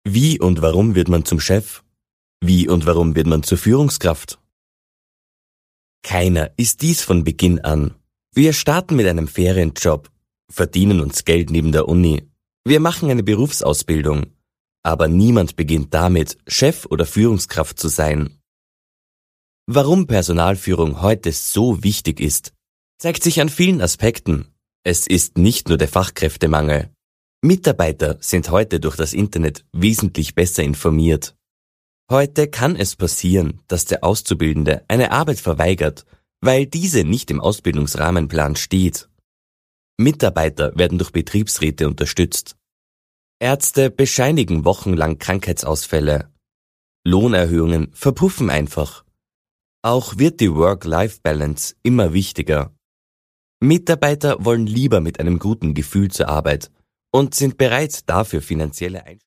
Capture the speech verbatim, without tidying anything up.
Wie und warum wird man zum Chef? Wie und warum wird man zur Führungskraft? Keiner ist dies von Beginn an. Wir starten mit einem Ferienjob, verdienen uns Geld neben der Uni. Wir machen eine Berufsausbildung. Aber niemand beginnt damit, Chef oder Führungskraft zu sein. Warum Personalführung heute so wichtig ist, zeigt sich an vielen Aspekten. Es ist nicht nur der Fachkräftemangel. Mitarbeiter sind heute durch das Internet wesentlich besser informiert. Heute kann es passieren, dass der Auszubildende eine Arbeit verweigert, weil diese nicht im Ausbildungsrahmenplan steht. Mitarbeiter werden durch Betriebsräte unterstützt. Ärzte bescheinigen wochenlang Krankheitsausfälle. Lohnerhöhungen verpuffen einfach. Auch wird die Work-Life-Balance immer wichtiger. Mitarbeiter wollen lieber mit einem guten Gefühl zur Arbeit und sind bereit, dafür finanzielle Einschränkungen